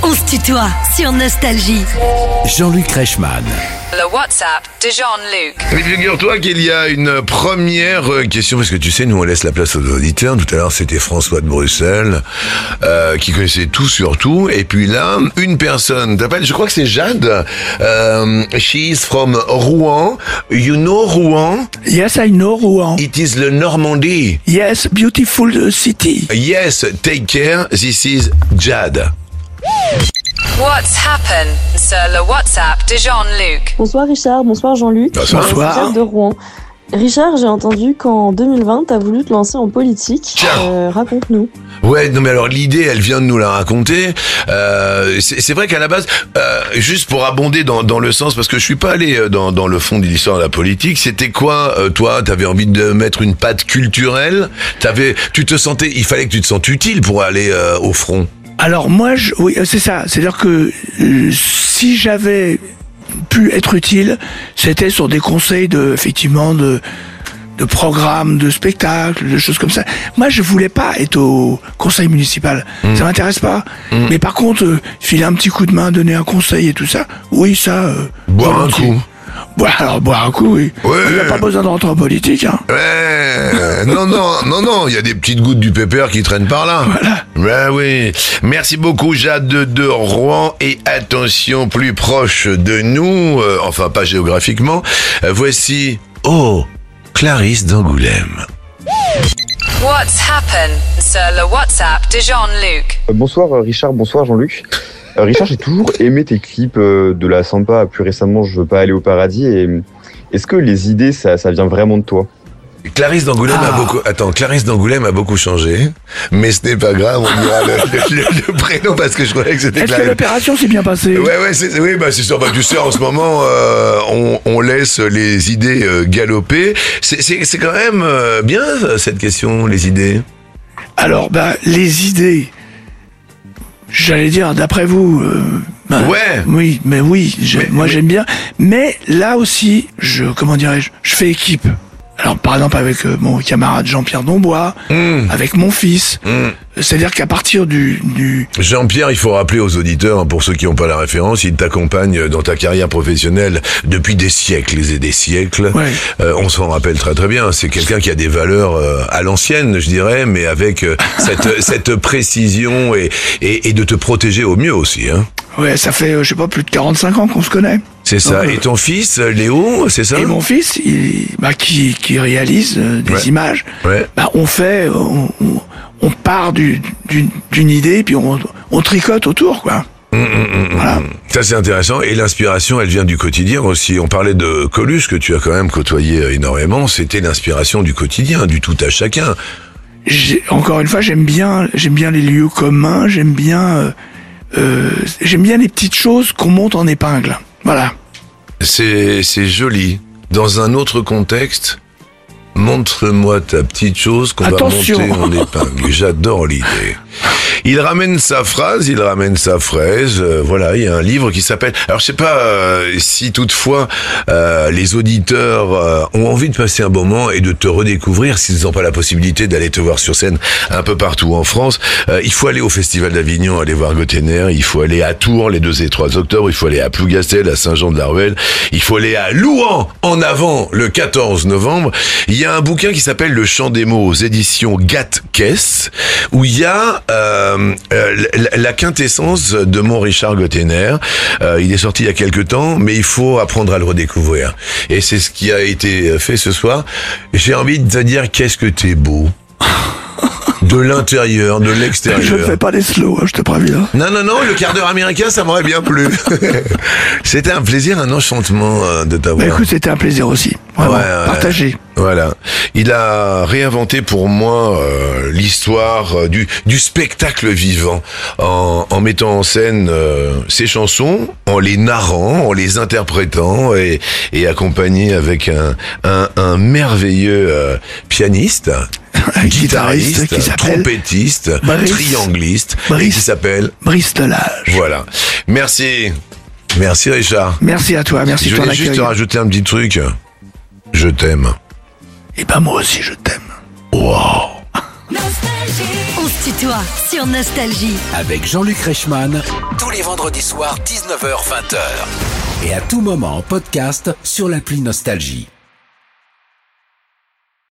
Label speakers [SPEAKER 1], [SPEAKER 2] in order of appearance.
[SPEAKER 1] On se tutoie sur Nostalgie.
[SPEAKER 2] Jean-Luc Reichmann.
[SPEAKER 3] Le WhatsApp de Jean-Luc.
[SPEAKER 4] Mais figure-toi qu'il y a une première question, parce que tu sais, nous on laisse la place aux auditeurs. Tout à l'heure c'était François de Bruxelles, qui connaissait tout sur tout. Et puis là, une personne t'appelle, je crois que c'est Jade. She's from Rouen. You know Rouen?
[SPEAKER 5] Yes, I know Rouen.
[SPEAKER 4] It is the Normandy.
[SPEAKER 5] Yes, beautiful city.
[SPEAKER 4] Yes, take care. This is Jade.
[SPEAKER 3] What's happened sur le WhatsApp de Jean-Luc.
[SPEAKER 6] Bonsoir Richard, bonsoir Jean-Luc.
[SPEAKER 4] Bonsoir.
[SPEAKER 6] C'est Jade de Rouen. Richard, j'ai entendu qu'en 2020, t'as voulu te lancer en politique. Raconte-nous.
[SPEAKER 4] Ouais, non mais alors l'idée, elle vient de nous la raconter. C'est vrai qu'à la base, juste pour abonder dans le sens, parce que je suis pas allé dans le fond de l'histoire de la politique. C'était quoi, toi, t'avais envie de mettre une patte culturelle? Tu te sentais, il fallait que tu te sentes utile pour aller au front.
[SPEAKER 5] Alors moi, oui, c'est ça. C'est-à-dire que si j'avais pu être utile, c'était sur des conseils de programmes, de spectacles, de choses comme ça. Moi, je voulais pas être au conseil municipal. Ça m'intéresse pas. Mais par contre, filer un petit coup de main, donner un conseil et tout ça, oui, ça...
[SPEAKER 4] Boire un coup.
[SPEAKER 5] Boire un coup, oui.
[SPEAKER 4] Ouais.
[SPEAKER 5] Il n'y a pas besoin de rentrer en politique, hein.
[SPEAKER 4] Ouais, non, il y a des petites gouttes du pépère qui traînent par là.
[SPEAKER 5] Voilà.
[SPEAKER 4] Ouais, oui. Merci beaucoup, Jade de Rouen. Et attention, plus proche de nous, enfin pas géographiquement, voici, Clarisse d'Angoulême.
[SPEAKER 3] What's happened sur le WhatsApp de Jean-Luc.
[SPEAKER 7] Bonsoir Richard, bonsoir Jean-Luc. Richard, j'ai toujours aimé tes clips de la Sampa, plus récemment Je veux pas aller au paradis. Et est-ce que les idées, ça vient vraiment de toi?
[SPEAKER 4] Clarisse d'Angoulême Clarisse d'Angoulême a beaucoup changé, mais ce n'est pas grave, on dira le prénom parce que je croyais que c'était
[SPEAKER 5] Est-ce
[SPEAKER 4] Clarisse.
[SPEAKER 5] que l'opération s'est bien passée?
[SPEAKER 4] Ouais, c'est sûr. Tu sais, en ce moment, on laisse les idées galoper. C'est quand même bien cette question, les idées.
[SPEAKER 5] Alors, les idées, j'allais dire, d'après vous...
[SPEAKER 4] Ouais.
[SPEAKER 5] Oui, j'aime bien. Mais là aussi, je fais équipe. Alors, par exemple, avec mon camarade Jean-Pierre Dombois, avec mon fils. C'est-à-dire qu'à partir du...
[SPEAKER 4] Jean-Pierre, il faut rappeler aux auditeurs, pour ceux qui n'ont pas la référence, il t'accompagne dans ta carrière professionnelle depuis des siècles et des siècles.
[SPEAKER 5] Ouais.
[SPEAKER 4] On s'en rappelle très très bien. C'est quelqu'un qui a des valeurs à l'ancienne, je dirais, mais avec cette précision et de te protéger au mieux aussi. Hein.
[SPEAKER 5] Ouais, ça fait, plus de 45 ans qu'on se connaît.
[SPEAKER 4] C'est ça. Et ton fils, Léo, c'est ça?
[SPEAKER 5] Et mon fils, qui réalise des images.
[SPEAKER 4] Ouais.
[SPEAKER 5] On part d'une idée, puis on tricote autour, quoi. Voilà.
[SPEAKER 4] Ça, c'est intéressant. Et l'inspiration, elle vient du quotidien aussi. On parlait de Coluche, que tu as quand même côtoyé énormément. C'était l'inspiration du quotidien, du tout à chacun.
[SPEAKER 5] Encore une fois, j'aime bien les lieux communs, j'aime bien les petites choses qu'on monte en épingle. Voilà.
[SPEAKER 4] C'est joli. Dans un autre contexte, montre-moi ta petite chose qu'on va monter en épingle. J'adore l'idée. Il ramène sa phrase, il ramène sa fraise. Voilà, il y a un livre qui s'appelle... Alors, je sais pas si toutefois les auditeurs ont envie de passer un bon moment et de te redécouvrir, s'ils n'ont pas la possibilité d'aller te voir sur scène un peu partout en France. Il faut aller au Festival d'Avignon, aller voir Gotenner. Il faut aller à Tours les 2 et 3 octobre. Il faut aller à Plougastel, à Saint-Jean-de-la-Ruelle. Il faut aller à Louhans en avant le 14 novembre. Il y a un bouquin qui s'appelle Le Chant des mots aux éditions Gat-Kess, où il y a la quintessence de mon Richard Gotenner. Il est sorti il y a quelques temps, mais il faut apprendre à le redécouvrir. Et c'est ce qui a été fait ce soir. J'ai envie de te dire, qu'est-ce que t'es beau. De l'intérieur, de l'extérieur.
[SPEAKER 5] Je ne fais pas les slow, je te préviens.
[SPEAKER 4] Non, le quart d'heure américain, ça m'aurait bien plu. C'était un plaisir, un enchantement de t'avoir.
[SPEAKER 5] Écoute, c'était un plaisir aussi. Vraiment, partagé.
[SPEAKER 4] Voilà. Il a réinventé pour moi l'histoire du spectacle vivant en mettant en scène ses chansons, en les narrant, en les interprétant et accompagné avec un merveilleux pianiste. Guitariste, trompettiste, triangliste, et qui s'appelle
[SPEAKER 5] Brice Delage.
[SPEAKER 4] Voilà. Merci Richard.
[SPEAKER 5] Merci à toi, merci de ton accueil.
[SPEAKER 4] Je voulais juste te rajouter un petit truc. Je t'aime.
[SPEAKER 5] Et moi aussi je t'aime.
[SPEAKER 4] Wow.
[SPEAKER 1] On se Accentue-toi sur Nostalgie.
[SPEAKER 2] Avec Jean-Luc Reichmann, tous les vendredis soirs 19h-20h. Et à tout moment en podcast sur l'appli Nostalgie.